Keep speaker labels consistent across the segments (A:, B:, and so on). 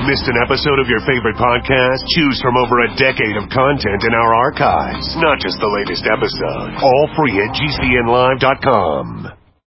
A: Missed an episode of your favorite podcast? Choose from over a decade of content in our archives. Not just the latest episode. All free at GCNlive.com.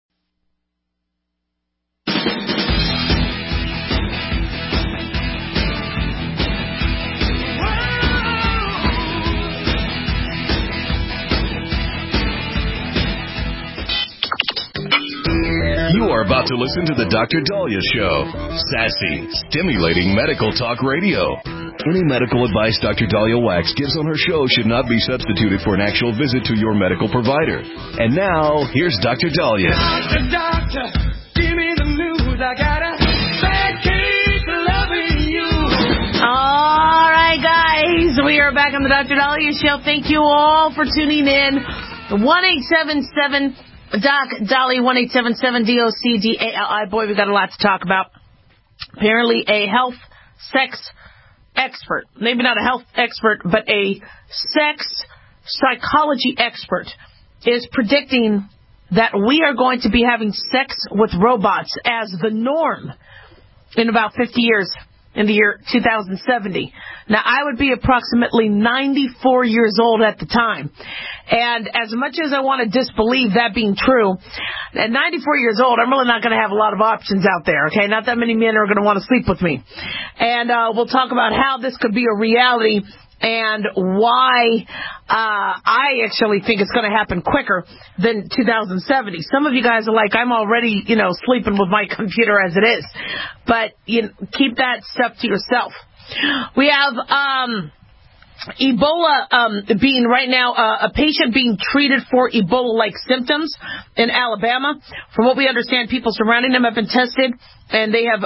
B: You are about to listen to the Dr. Daliah Show. Sassy, stimulating medical talk radio. Any medical advice Dr. Daliah Wax gives on her show should not be substituted for an actual visit to your medical provider. And now, here's Dr. Daliah.
C: Doctor, give me the news. I got a bad case of loving you.
D: All right, guys. We are back on the Dr. Daliah Show. Thank you all for tuning in. 1-877 Doc Dolly, 1-877-DOC-DALI. Boy, we got a lot to talk about. Apparently a health sex expert, maybe not a health expert, but a sex psychology expert is predicting that we are going to be having sex with robots as the norm in about 50 years, in the year 2070. Now, I would be approximately 94 years old at the time. And as much as I want to disbelieve that being true, at 94 years old, I'm really not going to have a lot of options out there, okay? Not that many men are going to want to sleep with me. And we'll talk about how this could be a reality and why I actually think it's going to happen quicker than 2070. Some of you guys are like, I'm already, sleeping with my computer as it is. But keep that stuff to yourself. We have Ebola being right now, a patient being treated for Ebola-like symptoms in Alabama. From what we understand, people surrounding them have been tested, and they have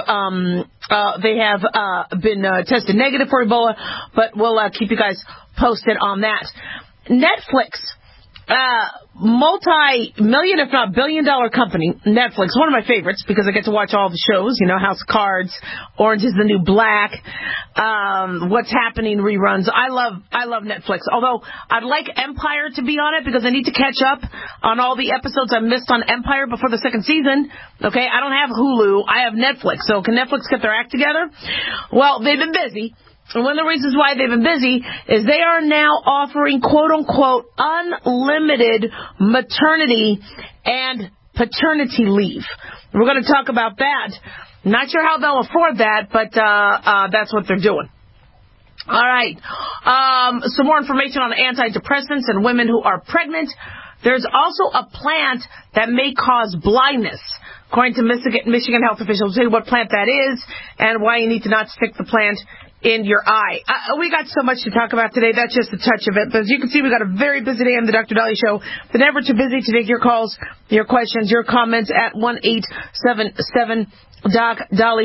D: been tested negative for Ebola, but we'll keep you guys posted on that. Netflix, multi-million, if not billion-dollar company, Netflix, one of my favorites because I get to watch all the shows, House of Cards, Orange is the New Black, What's Happening reruns. I love Netflix, although I'd like Empire to be on it because I need to catch up on all the episodes I missed on Empire before the second season. Okay, I don't have Hulu, I have Netflix, so can Netflix get their act together? Well, they've been busy. And one of the reasons why they've been busy is they are now offering, quote-unquote, unlimited maternity and paternity leave. We're going to talk about that. Not sure how they'll afford that, but that's what they're doing. All right. Some more information on antidepressants and women who are pregnant. There's also a plant that may cause blindness. According to Michigan health officials, tell you what plant that is and why you need to not stick the plant in your eye. We got so much to talk about today. That's just a touch of it. But as you can see, we got a very busy day on the Dr. Daliah Show. But never too busy to take your calls, your questions, your comments at 1-877-DOC-DOLLY,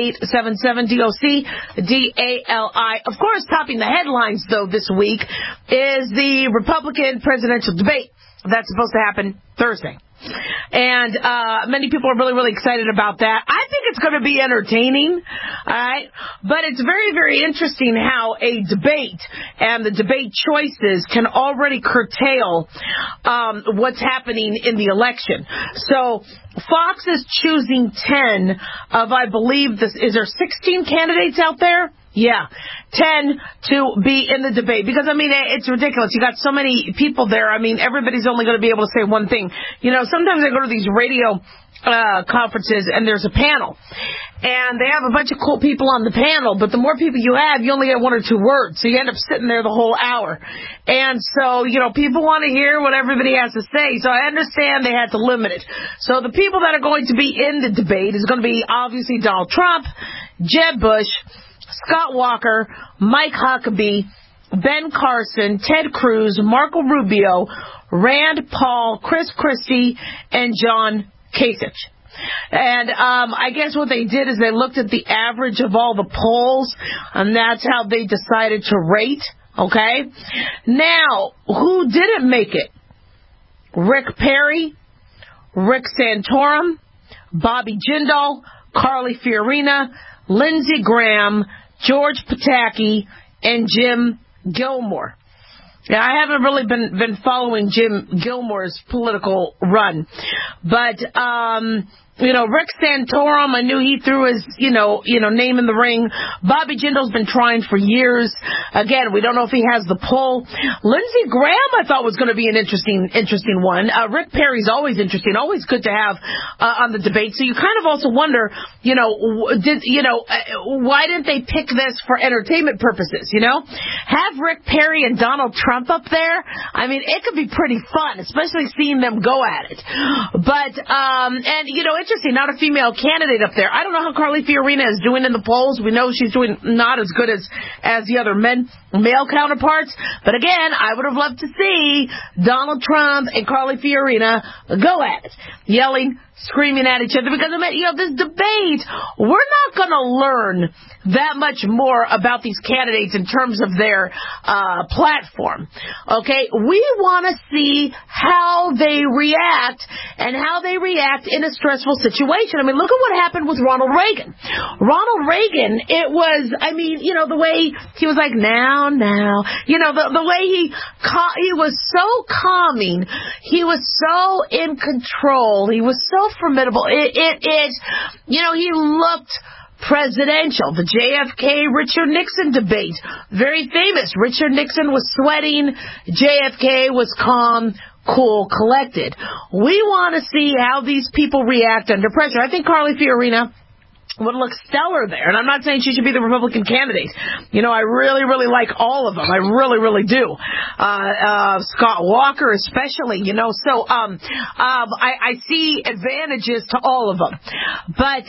D: 1-877-DOC-DALI. Of course, topping the headlines, though, this week is the Republican presidential debate that's supposed to happen Thursday. And many people are really, really excited about that. I think it's going to be entertaining, all right? But it's very, very interesting how a debate and the debate choices can already curtail what's happening in the election. So Fox is choosing 10 of, I believe, is there 16 candidates out there? Yeah, 10 to be in the debate. Because, it's ridiculous. You got so many people there. Everybody's only going to be able to say one thing. Sometimes I go to these radio conferences and there's a panel. And they have a bunch of cool people on the panel. But the more people you have, you only get one or two words. So you end up sitting there the whole hour. And so, people want to hear what everybody has to say. So I understand they had to limit it. So the people that are going to be in the debate is going to be obviously Donald Trump, Jeb Bush, Scott Walker, Mike Huckabee, Ben Carson, Ted Cruz, Marco Rubio, Rand Paul, Chris Christie, and John Kasich. And I guess what they did is they looked at the average of all the polls, and that's how they decided to rate, okay? Now, who didn't make it? Rick Perry, Rick Santorum, Bobby Jindal, Carly Fiorina, Lindsey Graham, George Pataki, and Jim Gilmore. Now, I haven't really been following Jim Gilmore's political run, but Rick Santorum, I knew he threw his, name in the ring. Bobby Jindal's been trying for years. Again, we don't know if he has the pull. Lindsey Graham, I thought, was going to be an interesting one. Rick Perry's always interesting, always good to have on the debate. So you kind of also wonder, why didn't they pick this for entertainment purposes? Have Rick Perry and Donald Trump up there. I mean, it could be pretty fun, especially seeing them go at it. But interesting, not a female candidate up there. I don't know how Carly Fiorina is doing in the polls. We know she's doing not as good as the other male counterparts. But again, I would have loved to see Donald Trump and Carly Fiorina go at it, yelling, screaming at each other, because this debate, we're not going to learn that much more about these candidates in terms of their platform. Okay, we want to see how they react and how they react in a stressful situation. I mean, look at what happened with Ronald Reagan. Ronald Reagan, it was, the way he was like, now, the way he was so calming, he was so in control, he was so formidable. He looked presidential. The JFK-Richard Nixon debate, very famous. Richard Nixon was sweating. JFK was calm, cool, collected. We want to see how these people react under pressure. I think Carly Fiorina would look stellar there. And I'm not saying she should be the Republican candidate. I really, really like all of them. I really, really do. Scott Walker especially, So, I see advantages to all of them. But,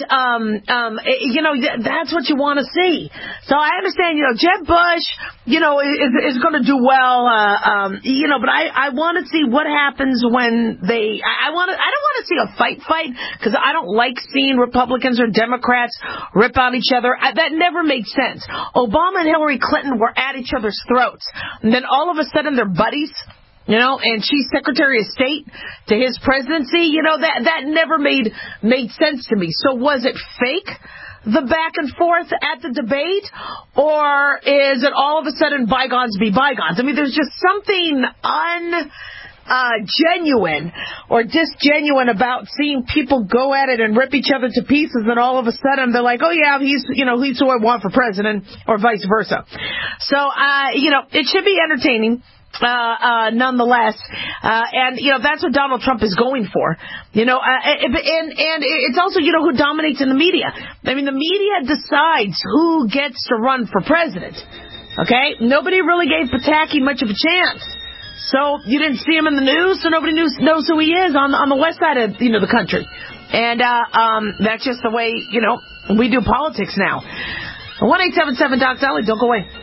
D: that's what you want to see. So I understand, Jeb Bush, is going to do well, but I want to see what happens when I don't want to see a fight, because I don't like seeing Republicans or Democrats rip on each other. That never made sense. Obama and Hillary Clinton were at each other's throats. And then all of a sudden they're buddies, and she's Secretary of State to his presidency. That never made sense to me. So was it fake, the back and forth at the debate? Or is it all of a sudden bygones be bygones? I mean, there's just something genuine or disgenuine about seeing people go at it and rip each other to pieces, and all of a sudden they're like, oh yeah, he's who I want for president, or vice versa. So it should be entertaining nonetheless, and that's what Donald Trump is going for, and it's also who dominates in the media. I mean, the media decides who gets to run for president. Okay, nobody really gave Pataki much of a chance. So you didn't see him in the news, so nobody knows who he is on the west side of the country, and that's just the way we do politics now. 1-877 Doc Dolly, don't go away.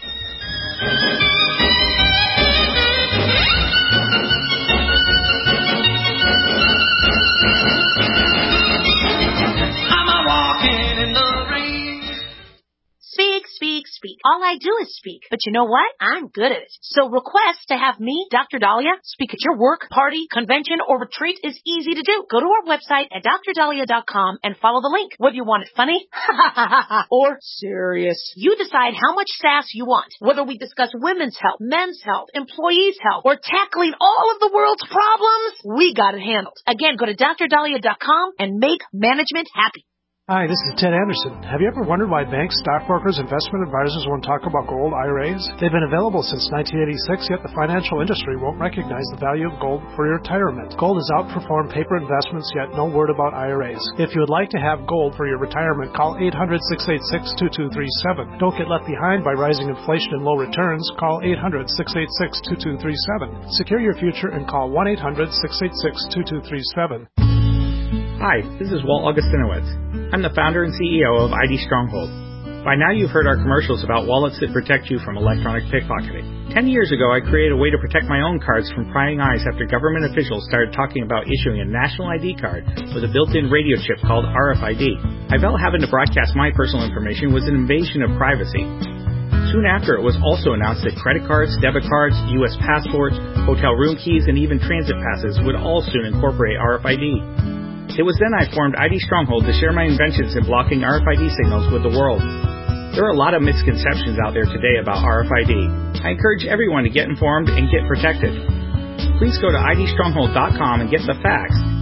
E: Speak. All I do is speak. But you know what? I'm good at it. So request to have me, Dr. Dahlia, speak at your work, party, convention, or retreat is easy to do. Go to our website at drdahlia.com and follow the link. Whether you want it funny or serious, you decide how much sass you want. Whether we discuss women's health, men's health, employees' health, or tackling all of the world's problems, we got it handled. Again, go to drdahlia.com and make management happy.
F: Hi, this is Ted Anderson. Have you ever wondered why banks, stockbrokers, investment advisors won't talk about gold IRAs? They've been available since 1986, yet the financial industry won't recognize the value of gold for your retirement. Gold has outperformed paper investments, yet no word about IRAs. If you would like to have gold for your retirement, call 800-686-2237. Don't get left behind by rising inflation and low returns. Call 800-686-2237. Secure your future and call 1-800-686-2237.
G: Hi, this is Walt Augustinowitz. I'm the founder and CEO of ID Stronghold. By now you've heard our commercials about wallets that protect you from electronic pickpocketing. 10 years ago, I created a way to protect my own cards from prying eyes after government officials started talking about issuing a national ID card with a built-in radio chip called RFID. I felt having to broadcast my personal information was an invasion of privacy. Soon after, it was also announced that credit cards, debit cards, U.S. passports, hotel room keys, and even transit passes would all soon incorporate RFID. It was then I formed ID Stronghold to share my inventions in blocking RFID signals with the world. There are a lot of misconceptions out there today about RFID. I encourage everyone to get informed and get protected. Please go to idstronghold.com and get the facts,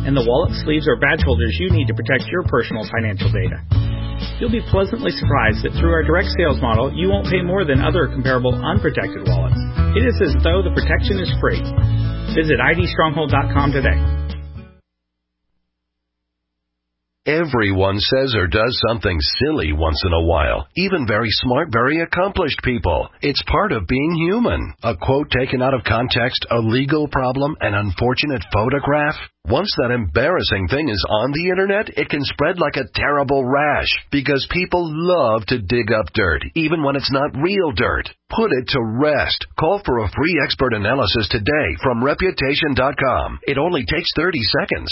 G: and the wallet sleeves or badge holders you need to protect your personal financial data. You'll be pleasantly surprised that through our direct sales model, you won't pay more than other comparable unprotected wallets. It is as though the protection is free. Visit idstronghold.com today.
B: Everyone says or does something silly once in a while. Even very smart, very accomplished people. It's part of being human. A quote taken out of context, a legal problem, an unfortunate photograph. Once that embarrassing thing is on the internet, it can spread like a terrible rash because people love to dig up dirt, even when it's not real dirt. Put it to rest. Call for a free expert analysis today from Reputation.com. It only takes 30 seconds.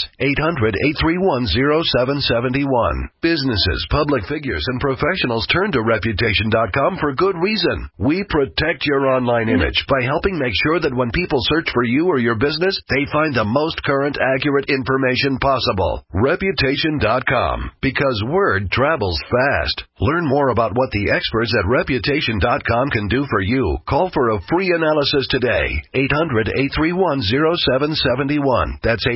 B: 800-831-0771. Businesses, public figures, and professionals turn to Reputation.com for good reason. We protect your online image by helping make sure that when people search for you or your business, they find the most current, accurate information possible. Reputation.com. Because word travels fast. Learn more about what the experts at Reputation.com can do for you. Call for a free analysis today. 800-831-0771. That's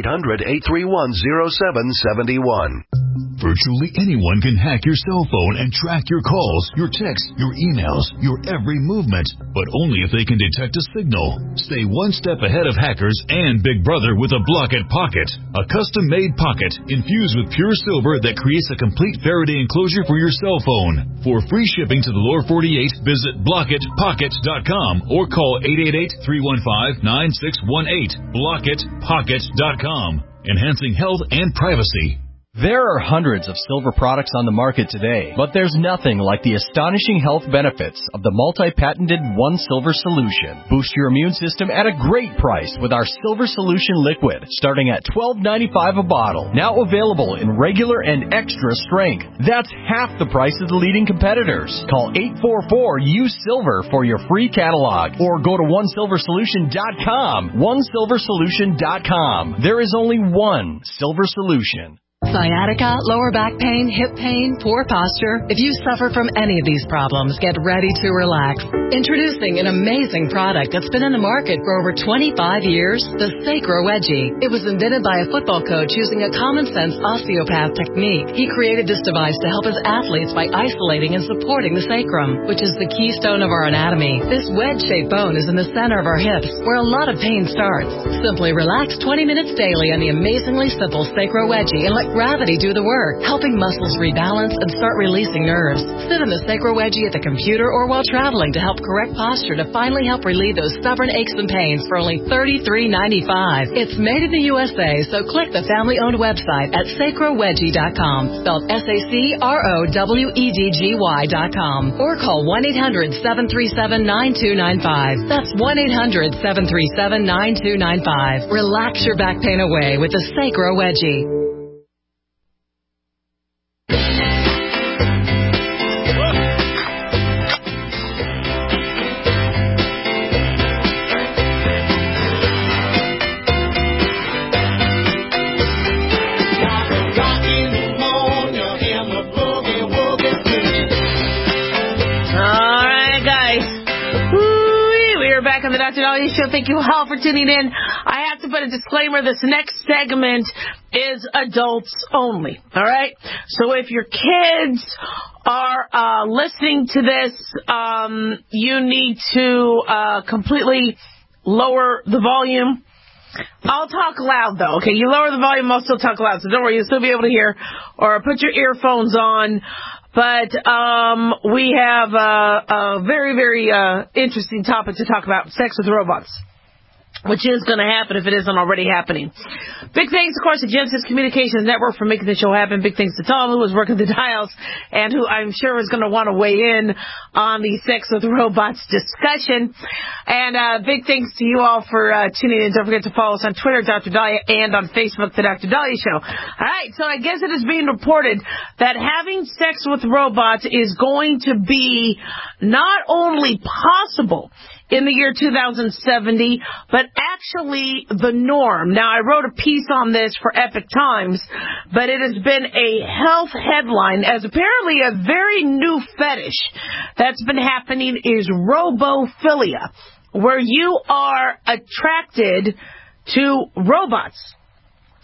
B: 800-831-0771.
H: Virtually anyone can hack your cell phone and track your calls, your texts, your emails, your every movement, but only if they can detect a signal. Stay one step ahead of hackers and Big Brother with a Blockit Pocket, a custom-made pocket infused with pure silver that creates a complete Faraday enclosure for your cell phone. For free shipping to the lower 48, visit BlockitPocket.com or call 888-315-9618. BlockitPocket.com, enhancing health and privacy.
I: There are hundreds of silver products on the market today, but there's nothing like the astonishing health benefits of the multi-patented One Silver Solution. Boost your immune system at a great price with our Silver Solution Liquid, starting at $12.95 a bottle. Now available in regular and extra strength. That's half the price of the leading competitors. Call 844-USILVER for your free catalog, or go to OneSilverSolution.com. OneSilverSolution.com. There is only one Silver Solution.
J: Sciatica, lower back pain, hip pain, poor posture. If you suffer from any of these problems, get ready to relax. Introducing an amazing product that's been in the market for over 25 years, the Sacro Wedgie. It was invented by a football coach using a common-sense osteopath technique. He created this device to help his athletes by isolating and supporting the sacrum, which is the keystone of our anatomy. This wedge-shaped bone is in the center of our hips, where a lot of pain starts. Simply relax 20 minutes daily on the amazingly simple Sacro Wedgie and let gravity do the work, helping muscles rebalance and start releasing nerves. Sit in the Sacro Wedgie at the computer or while traveling to help correct posture to finally help relieve those stubborn aches and pains for only $33.95. It's made in the USA, so click the family-owned website at sacrowedgie.com, spelled SACROWEDGY.com, or call 1-800-737-9295. That's 1-800-737-9295. Relax your back pain away with the Sacro Wedgie.
D: On the Dr. Dahlia Show. Thank you all for tuning in. I have to put a disclaimer. This next segment is adults only. All right? So if your kids are listening to this, you need to completely lower the volume. I'll talk loud, though. Okay, you lower the volume, I'll still talk loud. So don't worry, you'll still be able to hear. Or put your earphones on. But we have a very, very interesting topic to talk about, sex with robots, which is going to happen if it isn't already happening. Big thanks, of course, to Genesis Communications Network for making the show happen. Big thanks to Tom, who was working the dials, and who I'm sure is going to want to weigh in on the sex with robots discussion. And big thanks to you all for tuning in. Don't forget to follow us on Twitter, Dr. Dahlia, and on Facebook, The Dr. Dahlia Show. All right, so I guess it is being reported that having sex with robots is going to be not only possible in the year 2070, but actually the norm. Now, I wrote a piece on this for Epic Times, but it has been a health headline, as apparently a very new fetish that's been happening is robophilia, where you are attracted to robots.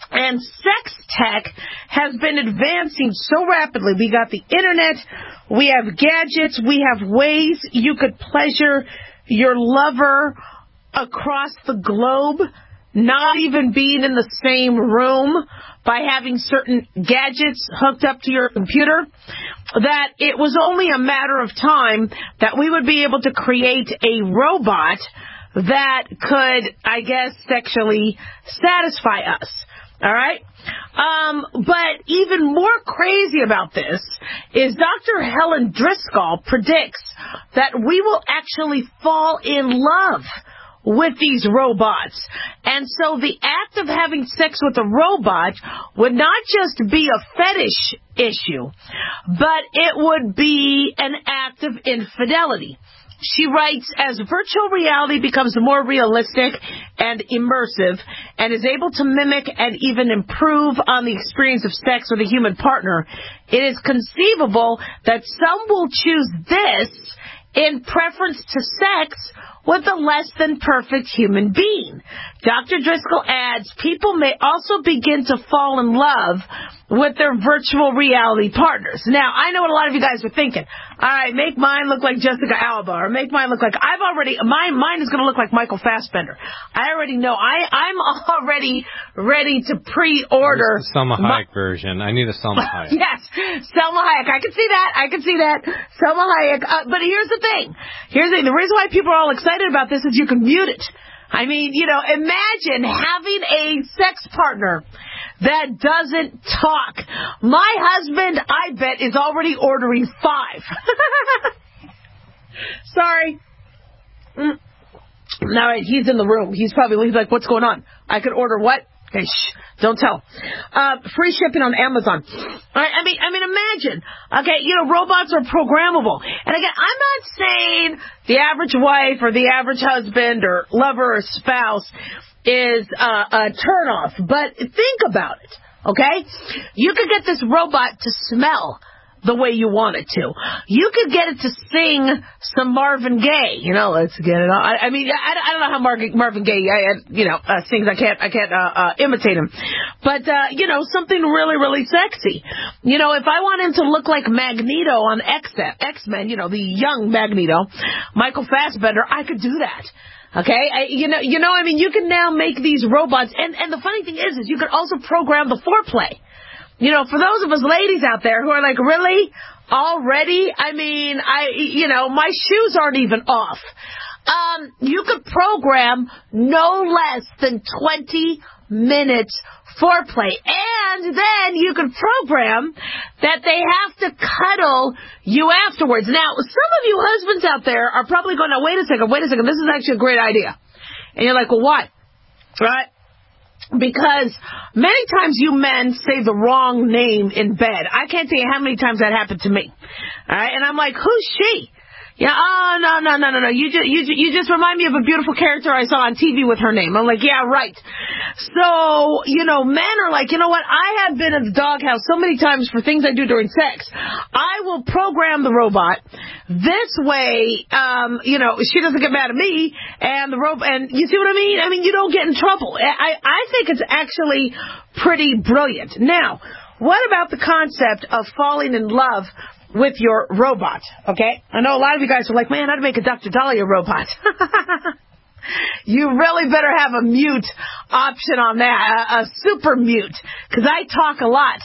D: And sex tech has been advancing so rapidly. We got the internet, we have gadgets, we have ways you could pleasure your lover across the globe, not even being in the same room, by having certain gadgets hooked up to your computer, that it was only a matter of time that we would be able to create a robot that could, I guess, sexually satisfy us. All right? But even more crazy about this is Dr. Helen Driscoll predicts that we will actually fall in love with these robots. And so the act of having sex with a robot would not just be a fetish issue, but it would be an act of infidelity. She writes, as virtual reality becomes more realistic and immersive and is able to mimic and even improve on the experience of sex with a human partner, it is conceivable that some will choose this in preference to sex with a less than perfect human being. Dr. Driscoll adds, people may also begin to fall in love with their virtual reality partners. Now, I know what a lot of you guys are thinking. All right, make mine look like Jessica Alba, or make mine look like, mine is going to look like Michael Fassbender. I already know. I'm already ready to pre-order.
K: The Selma Hayek version. I need a Selma Hayek.
D: Yes, Selma Hayek. I can see that. Selma Hayek. But here's the thing. The reason why people are all excited about this is you can mute it. I mean, imagine having a sex partner that doesn't talk. My husband, I bet, is already ordering 5. Sorry. All right, he's in the room. He's like, what's going on? I could order what? Okay, shh, don't tell. Free shipping on Amazon. All right, I mean, imagine. Okay, robots are programmable. And again, I'm not saying the average wife or the average husband or lover or spouse is a turnoff, but think about it. Okay, you could get this robot to smell the way you want it to. You could get it to sing some Marvin Gaye. Let's get it on. I mean, I don't know how Marvin Gaye, sings. I can't imitate him. But, something really, really sexy. If I want him to look like Magneto on X-Men, the young Magneto, Michael Fassbender, I could do that. Okay, you can now make these robots, and the funny thing is you could also program the foreplay. For those of us ladies out there who are like, really? Already? I mean, my shoes aren't even off. You could program no less than 20 minutes foreplay. And then you could program that they have to cuddle you afterwards. Now, some of you husbands out there are probably going, wait a second, this is actually a great idea. And you're like, well, why? Right? Because many times you men say the wrong name in bed. I can't tell you how many times that happened to me. All right? And I'm like, who's she? Yeah, oh, no. You just remind me of a beautiful character I saw on TV with her name. I'm like, yeah, right. So, men are like, you know what? I have been in the doghouse so many times for things I do during sex. I will program the robot this way, she doesn't get mad at me, and the robot, and you see what I mean? I mean, you don't get in trouble. I think it's actually pretty brilliant. Now, what about the concept of falling in love with your robot, okay? I know a lot of you guys are like, man, I'd make a Dr. Dahlia robot. You really better have a mute option on that, a super mute, because I talk a lot.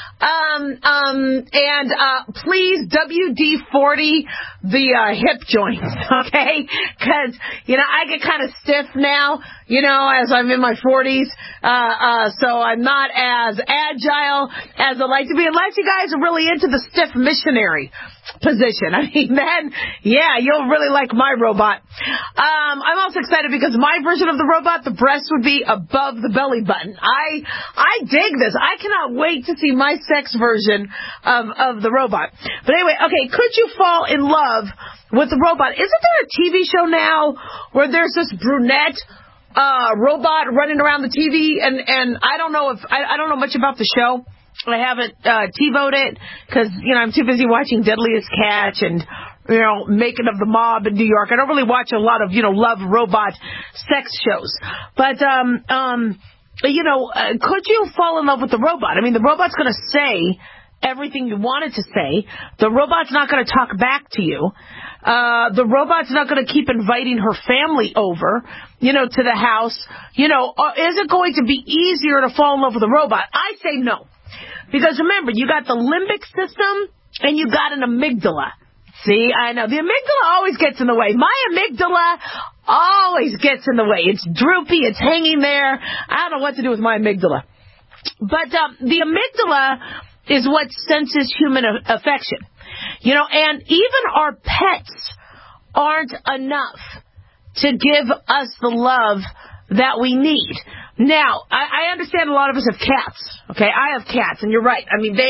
D: Please WD-40 the hip joints, okay? Because, I get kind of stiff now, as I'm in my 40s, so I'm not as agile as I like to be, unless you guys are really into the stiff missionary position. I mean, then, yeah, you'll really like my robot. I'm also excited because my version of the robot, the breast would be above the belly button. I dig this. I cannot wait to see my sex version of the robot. But anyway, okay, could you fall in love with the robot? Isn't there a TV show now where there's this brunette robot running around the TV, and I don't know much about the show. I haven't TiVoed it because, I'm too busy watching Deadliest Catch and, Making of the Mob in New York. I don't really watch a lot of, love robot sex shows. But could you fall in love with the robot? I mean, the robot's going to say everything you wanted to say. The robot's not going to talk back to you. The robot's not going to keep inviting her family over, to the house. Is it going to be easier to fall in love with a robot? I say no. Because remember, you got the limbic system and you got an amygdala. See, I know. The amygdala always gets in the way. My amygdala always gets in the way. It's droopy. It's hanging there. I don't know what to do with my amygdala. But the amygdala is what senses human affection. And even our pets aren't enough to give us the love that we need. Now, I understand a lot of us have cats. Okay, I have cats, and you're right. I mean,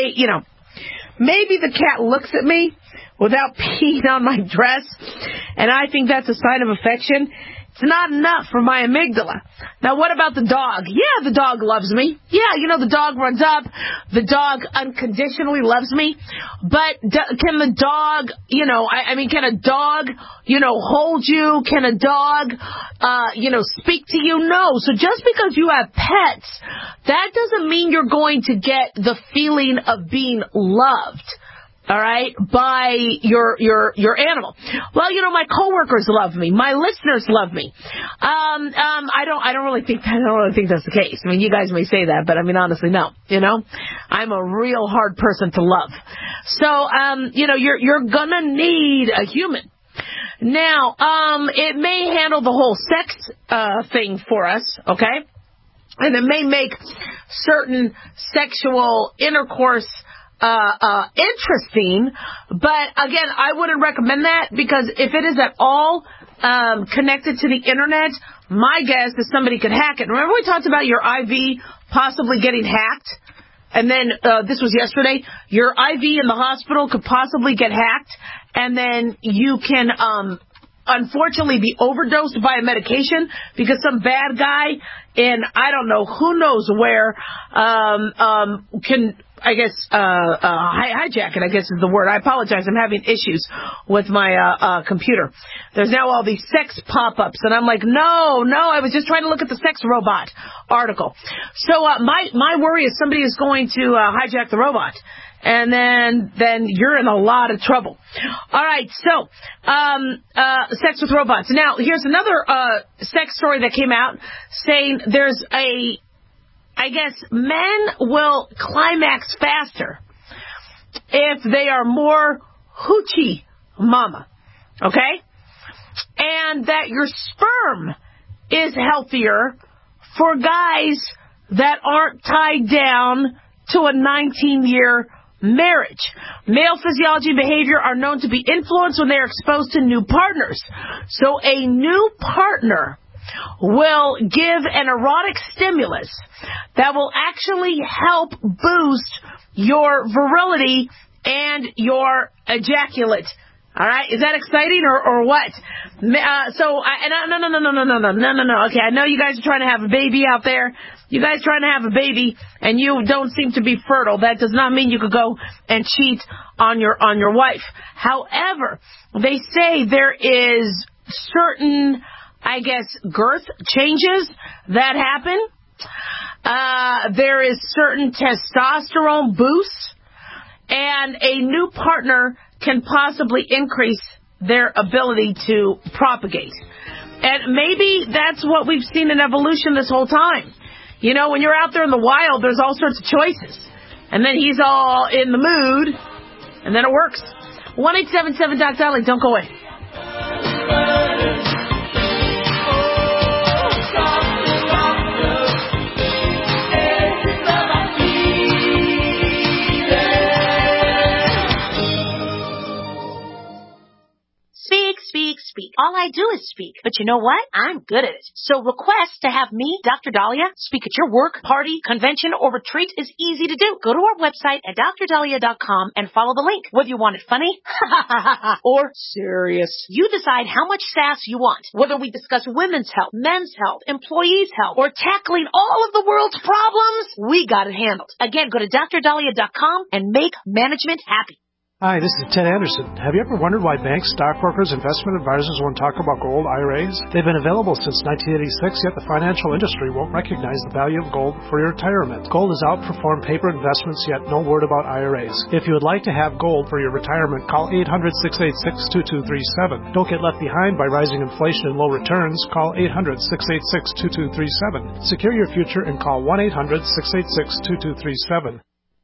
D: maybe the cat looks at me without peeing on my dress, and I think that's a sign of affection. It's not enough for my amygdala. Now, what about the dog? Yeah, the dog loves me. Yeah, the dog runs up. The dog unconditionally loves me. But can the dog, can a dog, hold you? Can a dog, speak to you? No. So just because you have pets, that doesn't mean you're going to get the feeling of being loved. All right, by your animal. Well, my coworkers love me. My listeners love me. I don't really think that's the case. I mean, you guys may say that, but I mean, honestly, no. I'm a real hard person to love. So, you're gonna need a human. Now, it may handle the whole sex thing for us, okay? And it may make certain sexual intercourse interesting, but again, I wouldn't recommend that, because if it is at all connected to the internet, my guess is somebody could hack it. Remember we talked about your IV possibly getting hacked? And then this was yesterday. Your IV in the hospital could possibly get hacked, and then you can unfortunately be overdosed by a medication because some bad guy in I don't know who knows where can, I guess, hijack it, I guess is the word. I apologize. I'm having issues with my computer. There's now all these sex pop-ups, and I'm like, no, I was just trying to look at the sex robot article. So my worry is somebody is going to hijack the robot, and then you're in a lot of trouble. All right, so sex with robots. Now, here's another sex story that came out saying there's I guess men will climax faster if they are more hoochie mama, okay? And that your sperm is healthier for guys that aren't tied down to a 19-year marriage. Male physiology and behavior are known to be influenced when they are exposed to new partners. So a new partner will give an erotic stimulus that will actually help boost your virility and your ejaculate. All right, is that exciting or what? No. Okay, I know you guys are trying to have a baby out there. You guys trying to have a baby and you don't seem to be fertile. That does not mean you could go and cheat on your wife. However, they say there is certain, I guess, girth changes that happen. There is certain testosterone boosts, and a new partner can possibly increase their ability to propagate. And maybe that's what we've seen in evolution this whole time. When you're out there in the wild, there's all sorts of choices. And then he's all in the mood, and then it works. 1-877-DOC-DOLLY. Don't go away.
E: Speak. All I do is speak. But you know what? I'm good at it. So request to have me, Dr. Dahlia, speak at your work, party, convention, or retreat is easy to do. Go to our website at drdahlia.com and follow the link. Whether you want it funny or serious, you decide how much sass you want. Whether we discuss women's health, men's health, employees' health, or tackling all of the world's problems, we got it handled. Again, go to drdahlia.com and make management happy.
F: Hi, this is Ted Anderson. Have you ever wondered why banks, stockbrokers, investment advisors won't talk about gold IRAs? They've been available since 1986, yet the financial industry won't recognize the value of gold for your retirement. Gold has outperformed paper investments, yet no word about IRAs. If you would like to have gold for your retirement, call 800-686-2237. Don't get left behind by rising inflation and low returns. Call 800-686-2237. Secure your future and call 1-800-686-2237.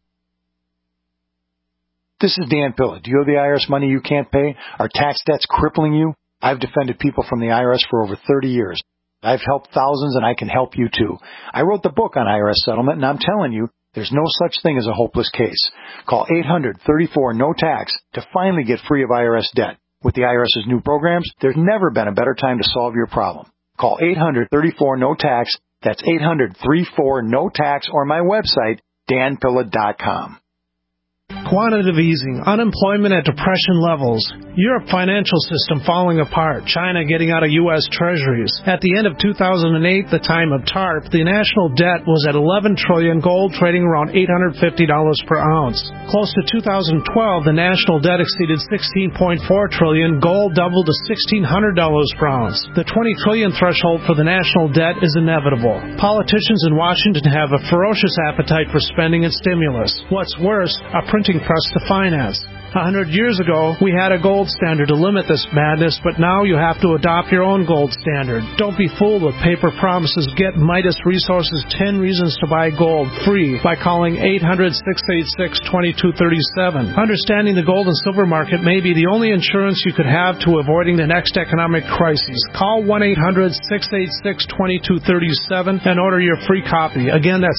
L: This is Dan Pilla. Do you owe the IRS money you can't pay? Are tax debts crippling you? I've defended people from the IRS for over 30 years. I've helped thousands, and I can help you too. I wrote the book on IRS settlement, and I'm telling you, there's no such thing as a hopeless case. Call 800-34-NO-TAX to finally get free of IRS debt. With the IRS's new programs, there's never been a better time to solve your problem. Call 800-34-NO-TAX. That's 800-34-NO-TAX, or my website, danpilla.com.
F: Quantitative easing, unemployment at depression levels, Europe financial system falling apart, China getting out of U.S. treasuries. At the end of 2008, the time of TARP, the national debt was at $11 trillion, gold trading around $850 per ounce. Close to 2012, the national debt exceeded $16.4 trillion, gold doubled to $1,600 per ounce. The $20 trillion threshold for the national debt is inevitable. Politicians in Washington have a ferocious appetite for spending and stimulus. What's worse, a printing press to finance. 100 years ago, we had a gold standard to limit this madness, but now you have to adopt your own gold standard. Don't be fooled with paper promises. Get Midas Resources 10 Reasons to Buy Gold free by calling 800-686-2237. Understanding the gold and silver market may be the only insurance you could have to avoiding the next economic crisis. Call 1-800-686-2237 and order your free copy. Again, that's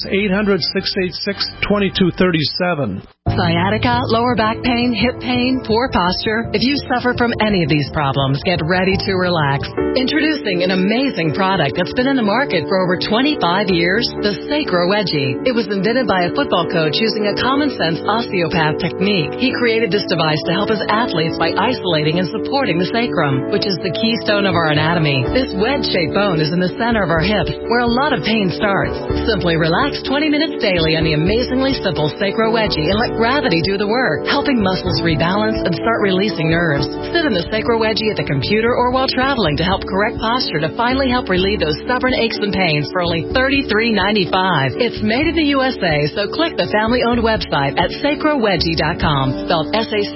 F: 800-686-2237.
J: Sciatica, lower back pain, hip pain, poor posture. If you suffer from any of these problems, get ready to relax. Introducing an amazing product that's been in the market for over 25 years, the Sacro Wedgie. It was invented by a football coach using a common-sense osteopath technique. He created this device to help his athletes by isolating and supporting the sacrum, which is the keystone of our anatomy. This wedge-shaped bone is in the center of our hips, where a lot of pain starts. Simply relax 20 minutes daily on the amazingly simple Sacro Wedgie and let gravity do the work, helping muscles rebalance and start releasing nerves. Sit in the Sacro Wedgie at the computer or while traveling to help correct posture to finally help relieve those stubborn aches and pains for only $33.95. It's made in the USA, so click the family-owned website at sacrowedgie.com, spelled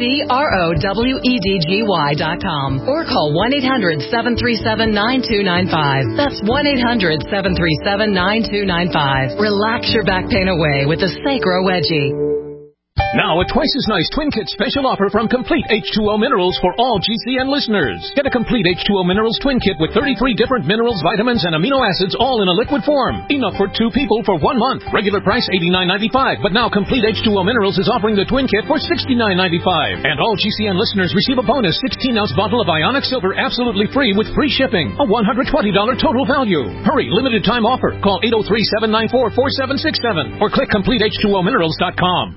J: SACROWEDGY.com, or call 1-800-737-9295. That's 1-800-737-9295. Relax your back pain away with the Sacro Wedgie.
M: Now, a twice as nice Twin Kit special offer from Complete H2O Minerals for all GCN listeners. Get a Complete H2O Minerals Twin Kit with 33 different minerals, vitamins, and amino acids all in a liquid form. Enough for 2 people for 1 month. Regular price $89.95, but now Complete H2O Minerals is offering the Twin Kit for $69.95. And all GCN listeners receive a bonus 16-ounce bottle of Ionic Silver absolutely free with free shipping. A $120 total value. Hurry, limited time offer. Call 803-794-4767 or click CompleteH2OMinerals.com.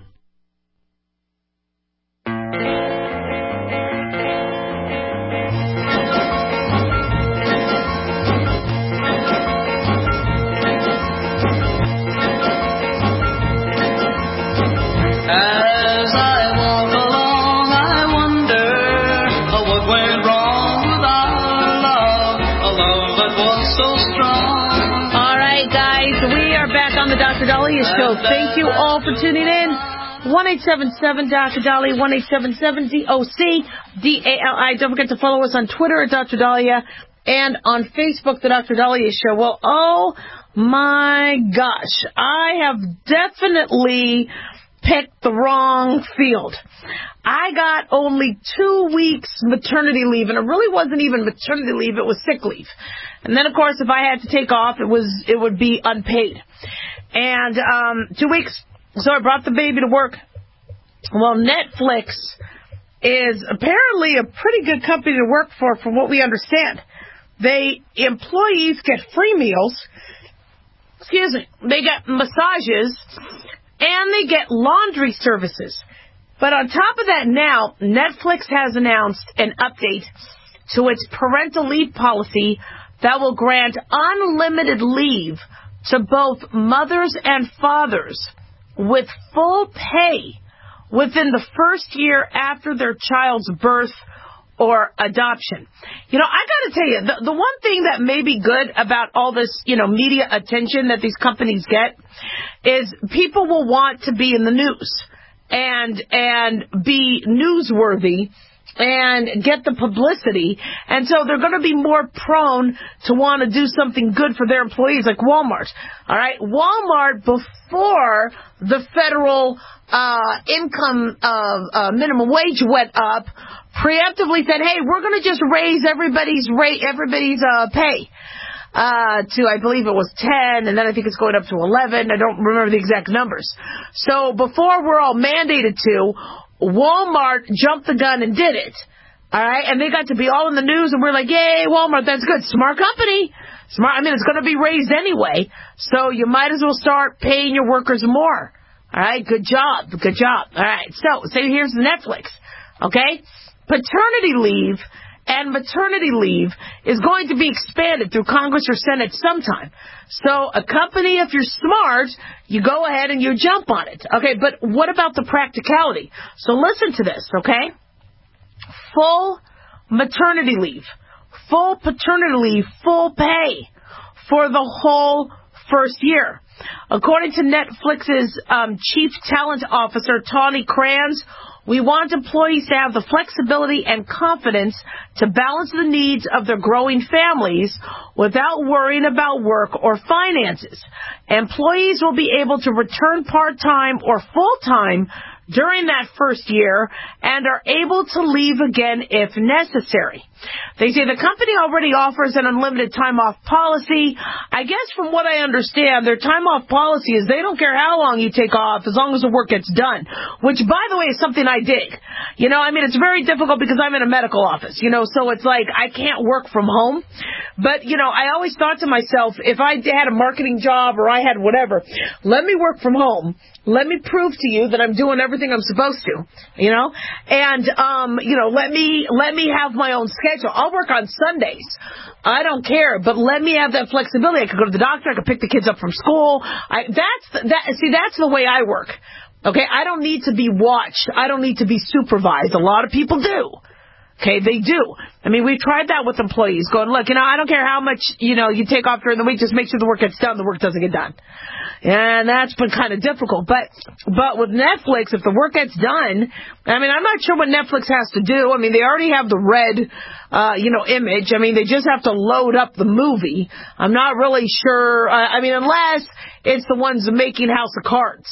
D: Dr. Dahlia Show. Thank you all for tuning in. 1-877 Dr. Dahlia, 1-877-DOC-DALI. Don't forget to follow us on Twitter at Dr. Dahlia and on Facebook, The Dr. Dahlia Show. Well, oh my gosh, I have definitely picked the wrong field. I got only 2 weeks maternity leave, and it really wasn't even maternity leave, it was sick leave. And then, of course, if I had to take off, it would be unpaid. And 2 weeks, so I brought the baby to work. Well, Netflix is apparently a pretty good company to work for, from what we understand. Employees get free meals, they get massages, and they get laundry services. But on top of that now, Netflix has announced an update to its parental leave policy that will grant unlimited leave to both mothers and fathers with full pay within the first year after their child's birth or adoption. You know, I got to tell you, the one thing that may be good about all this, media attention that these companies get is people will want to be in the news and be newsworthy and get the publicity, and so they're going to be more prone to want to do something good for their employees, like Walmart. All right, Walmart, before the federal income minimum wage went up, preemptively said, "Hey, we're going to just raise everybody's pay." To, I believe it was 10, and then I think it's going up to 11. I don't remember the exact numbers. So before we're all mandated to, Walmart jumped the gun and did it. All right, and they got to be all in the news, and we're like, "Yay, Walmart, that's good. Smart company. Smart. I mean, it's going to be raised anyway, so you might as well start paying your workers more." All right, good job. Good job. All right, so here's Netflix. Okay, paternity leave and maternity leave is going to be expanded through Congress or Senate sometime. So a company, if you're smart, you go ahead and you jump on it. Okay, but what about the practicality? So listen to this, okay? Full maternity leave, full paternity leave, full pay for the whole first year. According to Netflix's Chief Talent Officer, Tawny Kranz, we want employees to have the flexibility and confidence to balance the needs of their growing families without worrying about work or finances. Employees will be able to return part-time or full-time during that first year and are able to leave again if necessary. They say the company already offers an unlimited time-off policy. I guess from what I understand, their time-off policy is they don't care how long you take off as long as the work gets done, which, by the way, is something I dig. It's very difficult because I'm in a medical office, so it's like I can't work from home. But, I always thought to myself, if I had a marketing job or I had whatever, let me work from home. Let me prove to you that I'm doing everything I'm supposed to, and, let me have my own schedule. I'll work on Sundays. I don't care, but let me have that flexibility. I could go to the doctor. I could pick the kids up from school. That's the way I work. Okay. I don't need to be watched. I don't need to be supervised. A lot of people do. Okay, they do. I mean, we tried that with employees, going, look, I don't care how much, you take off during the week, just make sure the work gets done, the work doesn't get done. And that's been kind of difficult. But with Netflix, if the work gets done, I'm not sure what Netflix has to do. They already have the red, image. They just have to load up the movie. I'm not really sure. Unless it's the ones making House of Cards.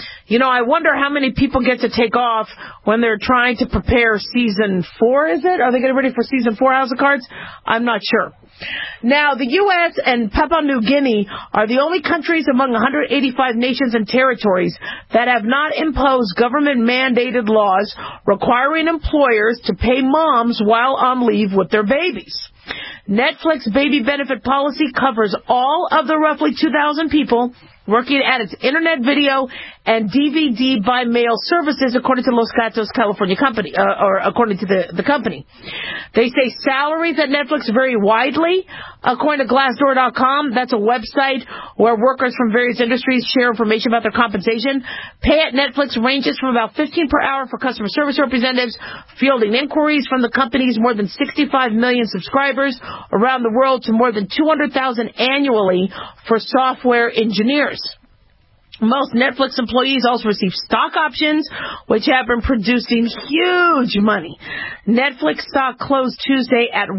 D: I wonder how many people get to take off when they're trying to prepare season 4, is it? Are they getting ready for season 4 House of Cards? I'm not sure. Now, the U.S. and Papua New Guinea are the only countries among 185 nations and territories that have not imposed government-mandated laws requiring employers to pay moms while on leave with their babies. Netflix baby benefit policy covers all of the roughly 2,000 people working at its internet video and DVD by mail services, according to Los Gatos, California company, or according to the company. They say salaries at Netflix vary widely. According to Glassdoor.com, that's a website where workers from various industries share information about their compensation. Pay at Netflix ranges from about $15 per hour for customer service representatives, fielding inquiries from the company's more than 65 million subscribers around the world to more than 200,000 annually for software engineers. Most Netflix employees also receive stock options, which have been producing huge money. Netflix stock closed Tuesday at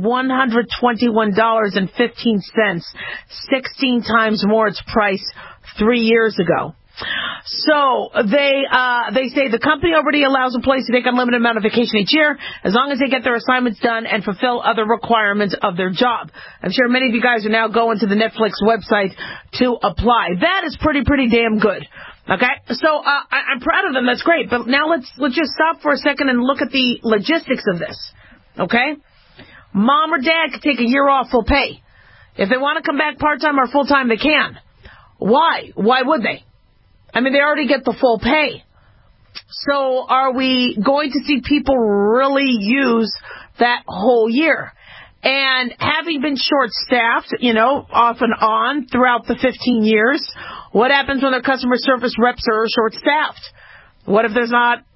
D: $121.15, 16 times more its price 3 years ago. So they say the company already allows employees to take unlimited amount of vacation each year as long as they get their assignments done and fulfill other requirements of their job. I'm sure many of you guys are now going to the Netflix website to apply. That is pretty damn good. Okay, so I'm proud of them. That's great. But now let's just stop for a second and look at the logistics of this. Okay, mom or dad could take a year off full pay. If they want to come back part-time or full-time, they can. Why? Why would they? They already get the full pay. So are we going to see people really use that whole year? And having been short-staffed, off and on throughout the 15 years, what happens when their customer service reps are short-staffed? What if there's not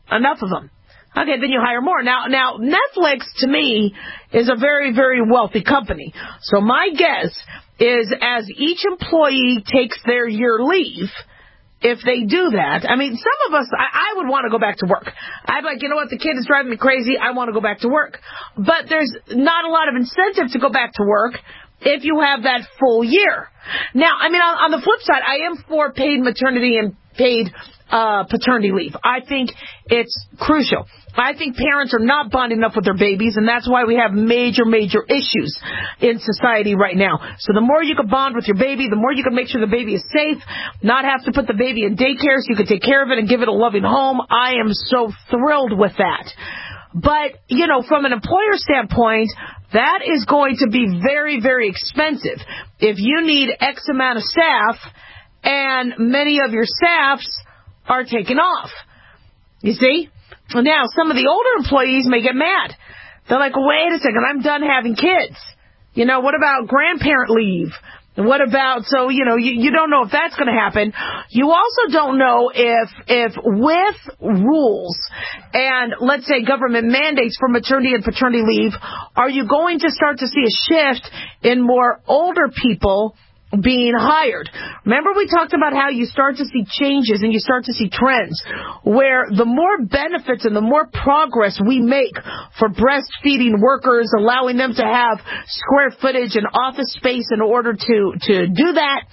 D: Enough of them. Okay, then you hire more. Now, Netflix, to me, is a very, very wealthy company. So my guess is as each employee takes their year leave, if they do that, I mean, some of us, I would want to go back to work. I'd like, you know what, the kid is driving me crazy. I want to go back to work. But there's not a lot of incentive to go back to work if you have that full year. Now, I mean, on the flip side, I am for paid maternity and paid paternity leave. I think it's crucial. I think parents are not bonding enough with their babies, and that's why we have major, major issues in society right now. So the more you can bond with your baby, the more you can make sure the baby is safe, not have to put the baby in daycare so you can take care of it and give it a loving home. I am so thrilled with that. But, you know, from an employer standpoint, that is going to be very, very expensive. If you need X amount of staff and many of your staffs are taken off, you see? Now, some of the older employees may get mad. They're like, wait a second, I'm done having kids. You know, what about grandparent leave? What about, so, you know, you don't know if that's going to happen. You also don't know if with rules and, let's say, government mandates for maternity and paternity leave, are you going to start to see a shift in more older people being hired? Remember we talked about how you start to see changes and you start to see trends where the more benefits and the more progress we make for breastfeeding workers, allowing them to have square footage and office space in order to do that.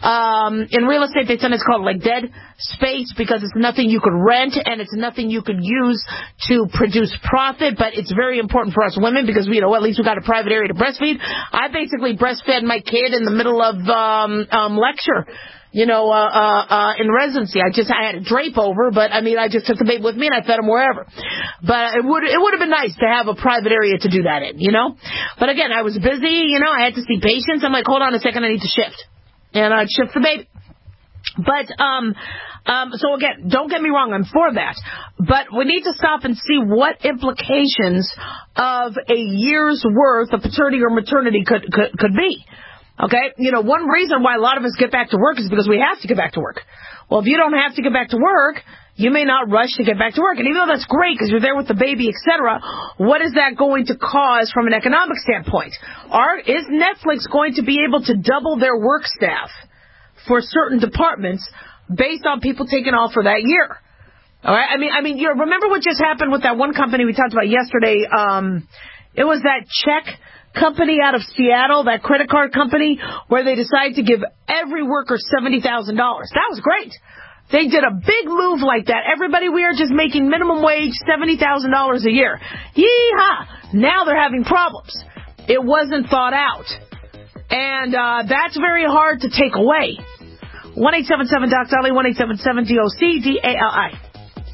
D: In real estate, they sometimes call it like dead space because it's nothing you could rent and it's nothing you could use to produce profit, but it's very important for us women because, you know, at least we got a private area to breastfeed. I basically breastfed my kid in the middle of lecture, you know, in residency. I had a drape over, but I mean, I just took the baby with me and I fed him wherever. But it would have been nice to have a private area to do that in, you know. But again, I was busy, you know, I had to see patients. I'm like, hold on a second, I need to shift. And I'd shift the baby. But, so again, don't get me wrong, I'm for that. But we need to stop and see what implications of a year's worth of paternity or maternity could be. Okay? You know, one reason why a lot of us get back to work is because we have to get back to work. Well, if you don't have to get back to work, you may not rush to get back to work. And even though that's great because you're there with the baby, etc., what is that going to cause from an economic standpoint? Is Netflix going to be able to double their work staff for certain departments based on people taking off for that year? All right? I mean, you remember what just happened with that one company we talked about yesterday? It was that check company out of Seattle, that credit card company, where they decided to give every worker $70,000. That was great. They did a big move like that. Everybody, we are just making minimum wage, $70,000 a year. Yee-haw! Now they're having problems. It wasn't thought out. And that's very hard to take away. 1-877-DOC-DOLLY, 1-877-DOC-DALI.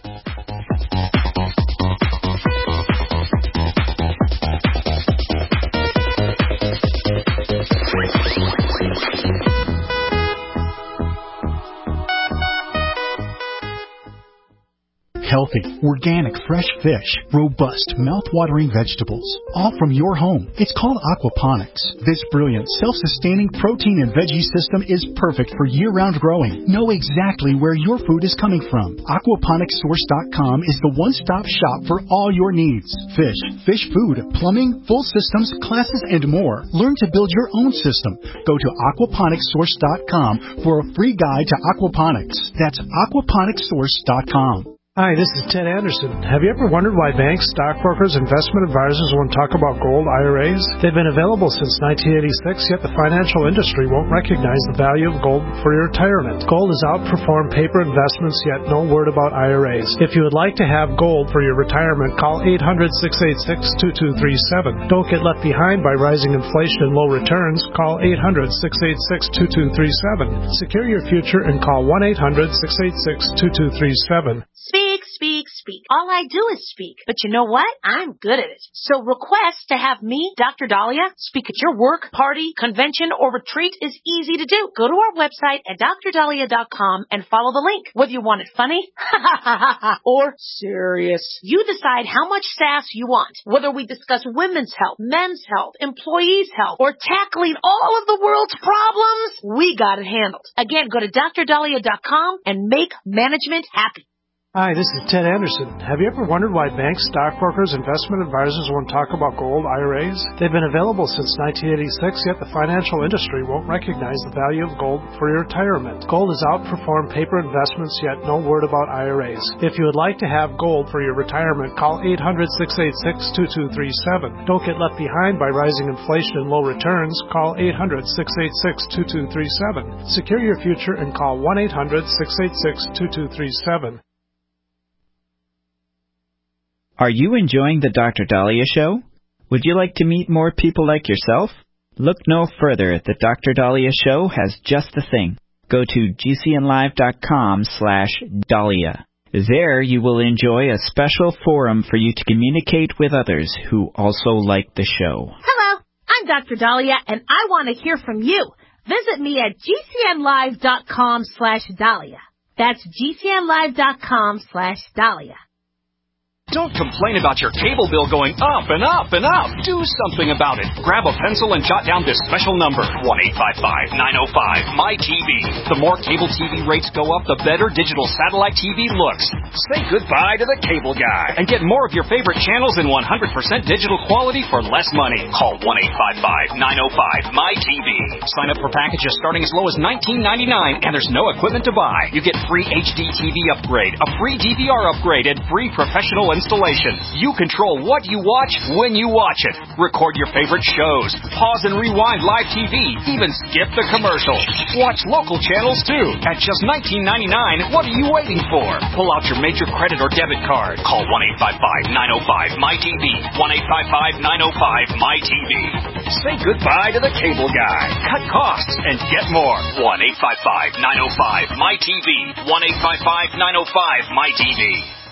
N: Healthy, organic, fresh fish, robust, mouth-watering vegetables, all from your home. It's called aquaponics. This brilliant, self-sustaining protein and veggie system is perfect for year-round growing. Know exactly where your food is coming from. Aquaponicssource.com is the one-stop shop for all your needs. Fish food, plumbing, full systems, classes, and more. Learn to build your own system. Go to aquaponicssource.com for a free guide to aquaponics. That's aquaponicssource.com.
F: Hi, this is Ted Anderson. Have you ever wondered why banks, stockbrokers, investment advisors won't talk about gold IRAs? They've been available since 1986, yet the financial industry won't recognize the value of gold for your retirement. Gold has outperformed paper investments, yet no word about IRAs. If you would like to have gold for your retirement, call 800-686-2237. Don't get left behind by rising inflation and low returns. Call 800-686-2237. Secure your future and call 1-800-686-2237.
E: Speak. All I do is speak. But you know what? I'm good at it. So request to have me, Dr. Dahlia, speak at your work, party, convention, or retreat is easy to do. Go to our website at drdahlia.com and follow the link. Whether you want it funny or serious, you decide how much sass you want. Whether we discuss women's health, men's health, employees' health, or tackling all of the world's problems, we got it handled. Again, go to drdahlia.com and make management happy.
F: Hi, this is Ted Anderson. Have you ever wondered why banks, stockbrokers, investment advisors won't talk about gold IRAs? They've been available since 1986, yet the financial industry won't recognize the value of gold for your retirement. Gold has outperformed paper investments, yet no word about IRAs. If you would like to have gold for your retirement, call 800-686-2237. Don't get left behind by rising inflation and low returns. Call 800-686-2237. Secure your future and call 1-800-686-2237.
O: Are you enjoying the Dr. Dahlia Show? Would you like to meet more people like yourself? Look no further. The Dr. Dahlia Show has just the thing. Go to gcnlive.com/Dahlia. There you will enjoy a special forum for you to communicate with others who also like the show.
E: Hello, I'm Dr. Dahlia, and I want to hear from you. Visit me at gcnlive.com/Dahlia. That's gcnlive.com/Dahlia.
P: Don't complain about your cable bill going up and up and up. Do something about it. Grab a pencil and jot down this special number, 1-855-905-MY-TV. The more cable TV rates go up, the better digital satellite TV looks. Say goodbye to the cable guy and get more of your favorite channels in 100% digital quality for less money. Call 1-855-905-MY-TV. Sign up for packages starting as low as $19.99, and there's no equipment to buy. You get free HD TV upgrade, a free DVR upgrade, and free professional installation. You control what you watch when you watch it. Record your favorite shows. Pause and rewind live TV. Even skip the commercials. Watch local channels too. At just $19.99, what are you waiting for? Pull out your major credit or debit card. Call 1-855-905-MY-TV. 1-855-905-MY-TV. Say goodbye to the cable guy. Cut costs and get more. 1-855-905-MY-TV. 1-855-905-MY-TV.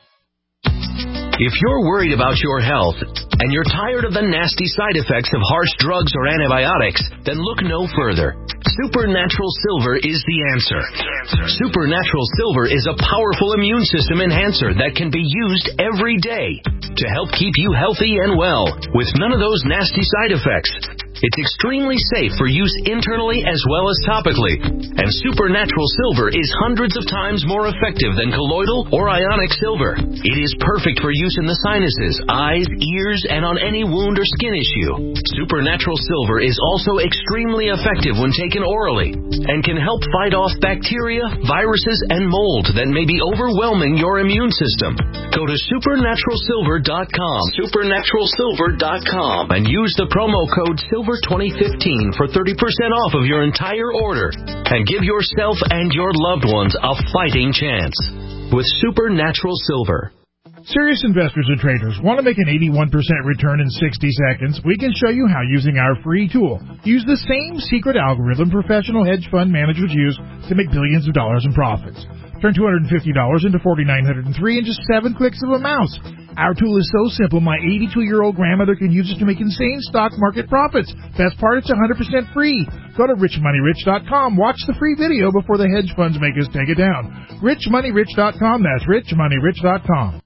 B: If you're worried about your health and you're tired of the nasty side effects of harsh drugs or antibiotics, then look no further. Supernatural Silver is the answer. Supernatural Silver is a powerful immune system enhancer that can be used every day to help keep you healthy and well with none of those nasty side effects. It's extremely safe for use internally as well as topically. And Supernatural Silver is hundreds of times more effective than colloidal or ionic silver. It is perfect for use in the sinuses, eyes, ears, and on any wound or skin issue. Supernatural Silver is also extremely effective when taken orally and can help fight off bacteria, viruses, and mold that may be overwhelming your immune system. Go to supernaturalsilver.com, supernaturalsilver.com, and use the promo code SILVER2015 for 30% off of your entire order and give yourself and your loved ones a fighting chance with Supernatural Silver.
Q: Serious investors and traders want to make an 81% return in 60 seconds? We can show you how using our free tool. Use the same secret algorithm professional hedge fund managers use to make billions of dollars in profits. Turn $250 into $4,903 in just 7 clicks of a mouse. Our tool is so simple, my 82-year-old grandmother can use it to make insane stock market profits. Best part, it's 100% free. Go to richmoneyrich.com. Watch the free video before the hedge funds make us take it down. richmoneyrich.com. That's richmoneyrich.com.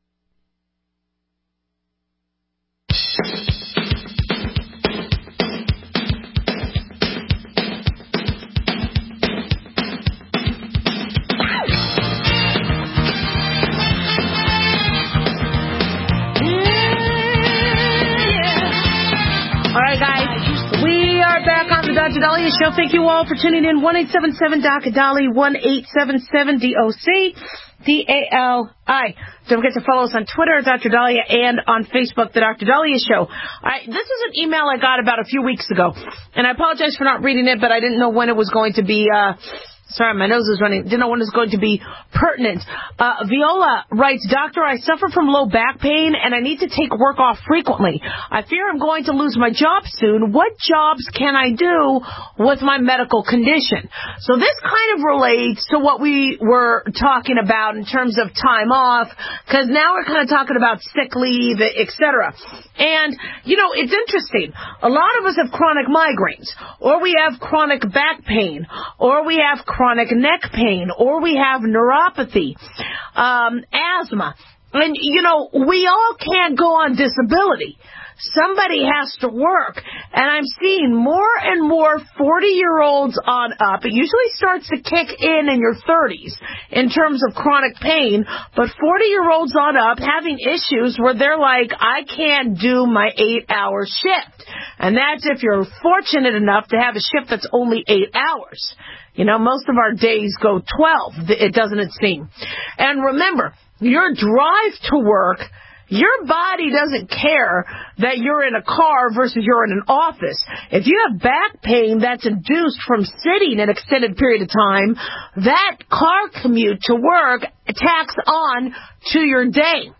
D: Dr. Dahlia Show. Thank you all for tuning in. 1-877-DOC-DALI, 1-877-DOC-DALI. Don't forget to follow us on Twitter, Dr. Dahlia, and on Facebook, The Dr. Dahlia Show. This is an email I got about a few weeks ago, and I apologize for not reading it, but I didn't know when it was going to be sorry, my nose is running. Didn't know when it was going to be pertinent. Viola writes, Doctor, I suffer from low back pain, and I need to take work off frequently. I fear I'm going to lose my job soon. What jobs can I do with my medical condition? So this kind of relates to what we were talking about in terms of time off, because now we're kind of talking about sick leave, etc. And, you know, it's interesting. A lot of us have chronic migraines, or we have chronic back pain, or we have chronic neck pain, or we have neuropathy, asthma. And, you know, we all can't go on disability. Somebody has to work. And I'm seeing more and more 40-year-olds on up. It usually starts to kick in your 30s in terms of chronic pain, but 40-year-olds on up having issues where they're like, I can't do my 8-hour shift. And that's if you're fortunate enough to have a shift that's only 8 hours. You know, most of our days go 12, it doesn't it seem. And remember, your drive to work, your body doesn't care that you're in a car versus you're in an office. If you have back pain that's induced from sitting an extended period of time, that car commute to work tacks on to your day.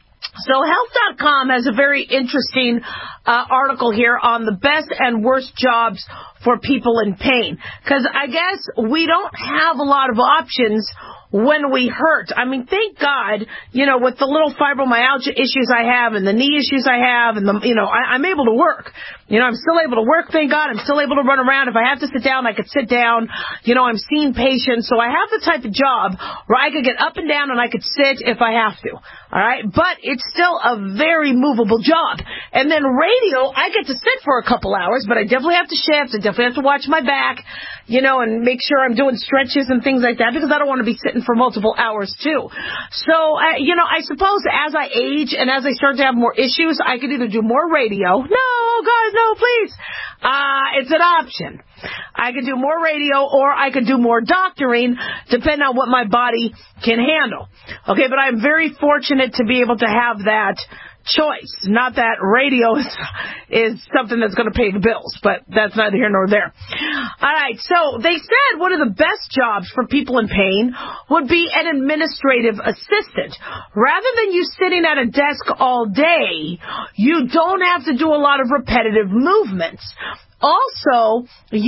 D: So Health.com has a very interesting article here on the best and worst jobs for people in pain. Because I guess we don't have a lot of options when we hurt. I mean, thank God, you know, with the little fibromyalgia issues I have and the knee issues I have and I'm able to work. You know, I'm still able to work, thank God. I'm still able to run around. If I have to sit down, I could sit down. You know, I'm seeing patients. So I have the type of job where I could get up and down and I could sit if I have to. All right. But it's still a very movable job. And then radio, I get to sit for a couple hours, but I definitely have to shift. I definitely have to watch my back, you know, and make sure I'm doing stretches and things like that because I don't want to be sitting for multiple hours too. So, I suppose as I age and as I start to have more issues, I could either do more radio. No, God, no, please. It's an option. I could do more radio or I could do more doctoring, depending on what my body can handle. Okay, but I'm very fortunate to be able to have that choice. Not that radio is something that's going to pay the bills, but that's neither here nor there. All right, so they said one of the best jobs for people in pain would be an administrative assistant. Rather than you sitting at a desk all day, you don't have to do a lot of repetitive movements. Also,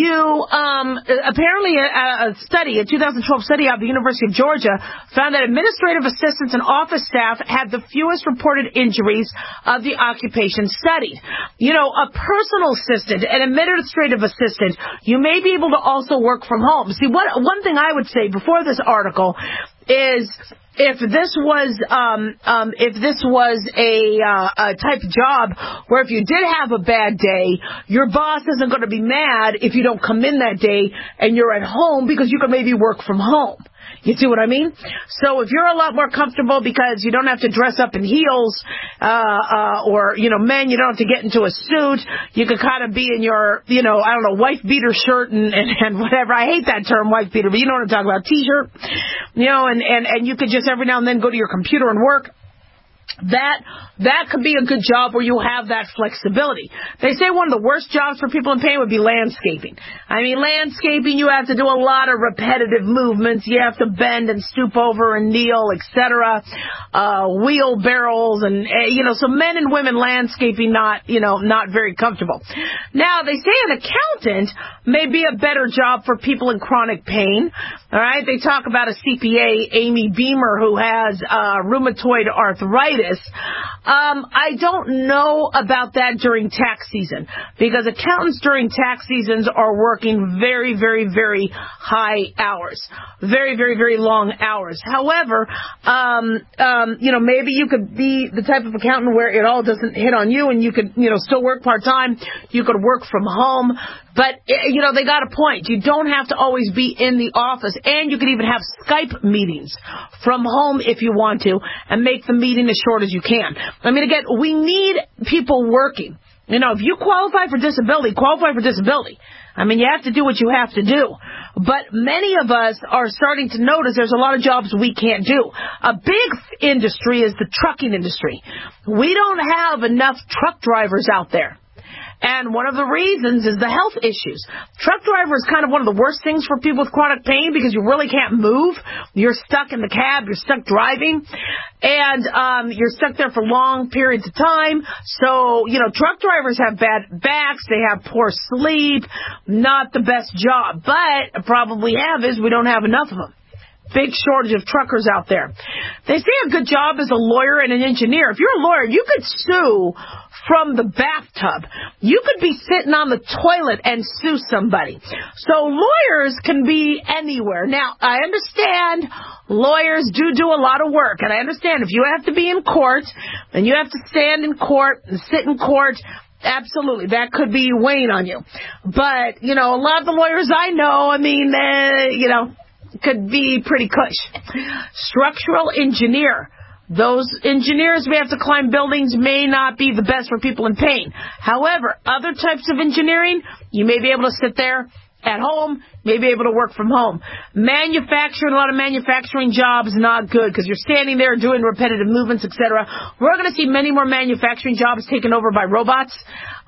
D: apparently a 2012 study out of the University of Georgia found that administrative assistants and office staff had the fewest reported injuries of the occupation studied. You know, a personal assistant, an administrative assistant, you may be able to also work from home. See, one thing I would say before this article is if this was a type of job where if you did have a bad day, your boss isn't going to be mad if you don't come in that day and you're at home because you can maybe work from home. You see what I mean? So if you're a lot more comfortable because you don't have to dress up in heels, or, men, you don't have to get into a suit. You could kind of be in your, wife beater shirt and whatever. I hate that term, wife beater, but you know what I'm talking about, t-shirt. And you could just every now and then go to your computer and work. That could be a good job where you have that flexibility. They say one of the worst jobs for people in pain would be landscaping. I mean, landscaping, you have to do a lot of repetitive movements. You have to bend and stoop over and kneel, etc. Wheelbarrows and, so men and women landscaping not very comfortable. Now, they say an accountant may be a better job for people in chronic pain. All right. They talk about a CPA, Amy Beamer, who has rheumatoid arthritis. I don't know about that during tax season because accountants during tax seasons are working very, very, very high hours, very, very, very long hours. However, maybe you could be the type of accountant where it all doesn't hit on you and you could, still work part-time. You could work from home. But, they got a point. You don't have to always be in the office. And you could even have Skype meetings from home if you want to and make the meeting as short as you can. I mean, again, we need people working. If you qualify for disability, qualify for disability. I mean, you have to do what you have to do. But many of us are starting to notice there's a lot of jobs we can't do. A big industry is the trucking industry. We don't have enough truck drivers out there. And one of the reasons is the health issues. Truck driver is kind of one of the worst things for people with chronic pain because you really can't move. You're stuck in the cab. You're stuck driving. And you're stuck there for long periods of time. So, truck drivers have bad backs. They have poor sleep. Not the best job. But the problem we have is we don't have enough of them. Big shortage of truckers out there. They say a good job as a lawyer and an engineer. If you're a lawyer, you could sue from the bathtub. You could be sitting on the toilet and sue somebody. So lawyers can be anywhere. Now, I understand lawyers do a lot of work, and I understand if you have to be in court and you have to stand in court and sit in court, absolutely, that could be weighing on you. But, a lot of the lawyers I know, could be pretty cush. Structural engineer. Those engineers may have to climb buildings, may not be the best for people in pain. However, other types of engineering, you may be able to sit there at home, may be able to work from home. Manufacturing, a lot of manufacturing jobs, not good because you're standing there doing repetitive movements, etc. We're going to see many more manufacturing jobs taken over by robots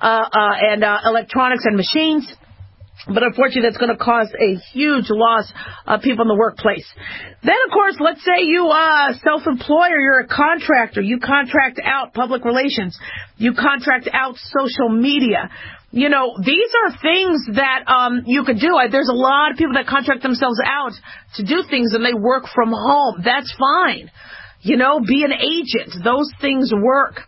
D: and electronics and machines. But unfortunately, that's going to cause a huge loss of people in the workplace. Then, of course, let's say you self-employer, you're a contractor. You contract out public relations. You contract out social media. These are things that you could do. There's a lot of people that contract themselves out to do things, and they work from home. That's fine. Be an agent. Those things work.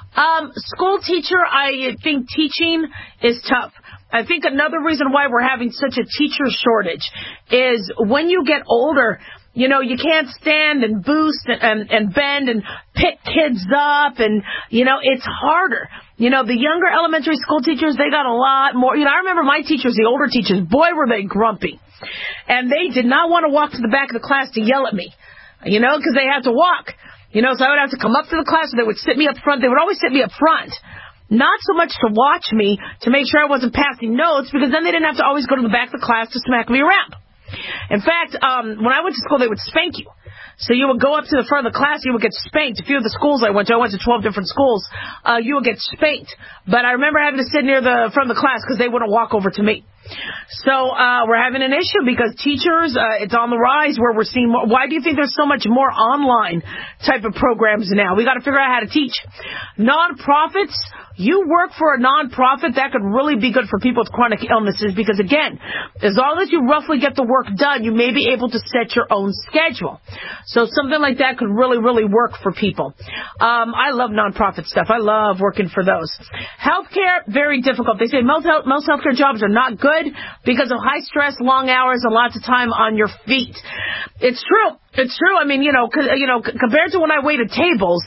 D: School teacher, I think teaching is tough. I think another reason why we're having such a teacher shortage is when you get older, you can't stand and boost and bend and pick kids up, and, it's harder. The younger elementary school teachers, they got a lot more. I remember my teachers, the older teachers, boy, were they grumpy. And they did not want to walk to the back of the class to yell at me, because they had to walk. So I would have to come up to the class, and they would sit me up front. They would always sit me up front. Not so much to watch me, to make sure I wasn't passing notes, because then they didn't have to always go to the back of the class to smack me around. In fact, when I went to school, they would spank you. So you would go up to the front of the class, you would get spanked. A few of the schools I went to 12 different schools, you would get spanked. But I remember having to sit near the front of the class because they wouldn't walk over to me. So we're having an issue because teachers, it's on the rise where we're seeing more. Why do you think there's so much more online type of programs now? We got to figure out how to teach. Nonprofits, you work for a nonprofit, that could really be good for people with chronic illnesses because, again, as long as you roughly get the work done, you may be able to set your own schedule. So something like that could really, really work for people. I love nonprofit stuff. I love working for those. Healthcare, very difficult. They say most healthcare jobs are not good because of high stress, long hours, and lots of time on your feet. It's true. It's true. I mean, compared to when I waited tables,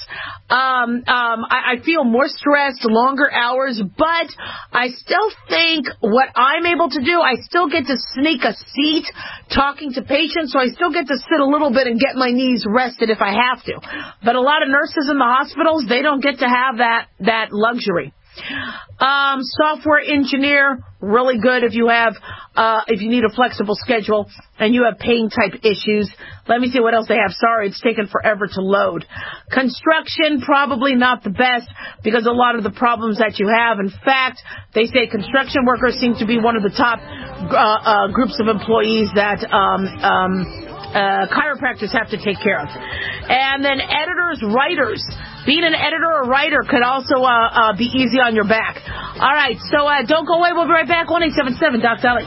D: I feel more stressed, longer hours, but I still think what I'm able to do, I still get to sneak a seat talking to patients, so I still get to sit a little bit and get my knees rested if I have to. But a lot of nurses in the hospitals, they don't get to have that luxury. Software engineer, really good if you need a flexible schedule and you have pain type issues. Let me see what else they have. Sorry, it's taken forever to load. Construction, probably not the best because a lot of the problems that you have. In fact, they say construction workers seem to be one of the top groups of employees that chiropractors have to take care of. And then editors, writers. Being an editor or writer could also be easy on your back. All right, so don't go away. We'll be right back. 1-877 Doc Dolly.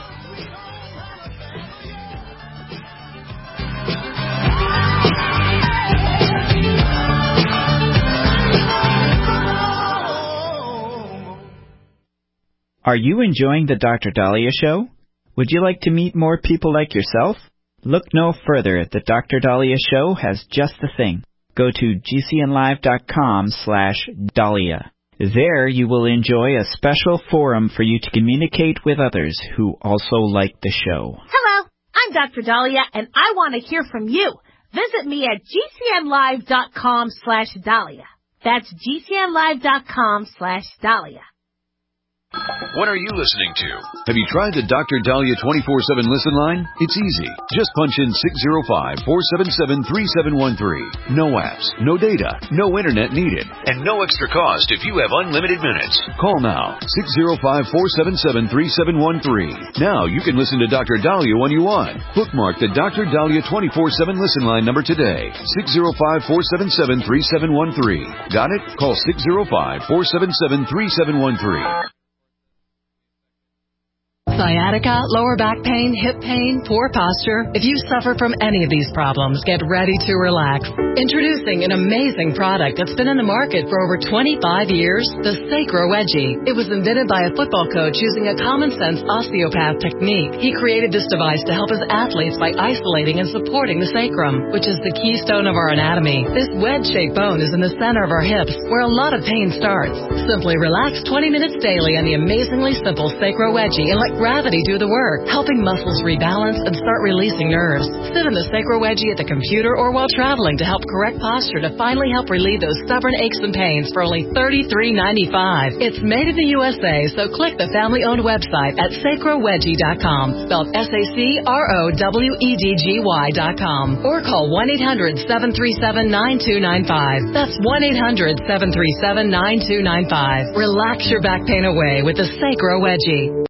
O: Are you enjoying the Dr. Dahlia Show? Would you like to meet more people like yourself? Look no further. The Dr. Dahlia Show has just the thing. Go to gcnlive.com/Dahlia. There you will enjoy a special forum for you to communicate with others who also like the show.
E: Hello, I'm Dr. Dahlia, and I want to hear from you. Visit me at gcnlive.com/Dahlia. That's gcnlive.com/Dahlia.
B: What are you listening to? Have you tried the Dr. Dahlia 24/7 listen line? It's easy. Just punch in 605-477-3713. No apps, no data, no internet needed, and no extra cost if you have unlimited minutes. Call now, 605-477-3713. Now you can listen to Dr. Dahlia when you want. Bookmark the Dr. Dahlia 24/7 listen line number today, 605-477-3713. Got it? Call 605-477-3713.
J: Sciatica, lower back pain, hip pain, poor posture. If you suffer from any of these problems, get ready to relax. Introducing an amazing product that's been in the market for over 25 years, the Sacro Wedgie. It was invented by a football coach using a common-sense osteopath technique. He created this device to help his athletes by isolating and supporting the sacrum, which is the keystone of our anatomy. This wedge-shaped bone is in the center of our hips, where a lot of pain starts. Simply relax 20 minutes daily on the amazingly simple Sacro Wedgie and let gravity do the work, helping muscles rebalance and start releasing nerves. Sit in the Sacro Wedgie at the computer or while traveling to help correct posture to finally help relieve those stubborn aches and pains for only $33.95. It's made in the USA, so click the family-owned website at sacrowedgie.com, spelled SACROWEDGY.com, or call 1-800-737-9295. That's 1-800-737-9295. Relax your back pain away with the Sacro Wedgie.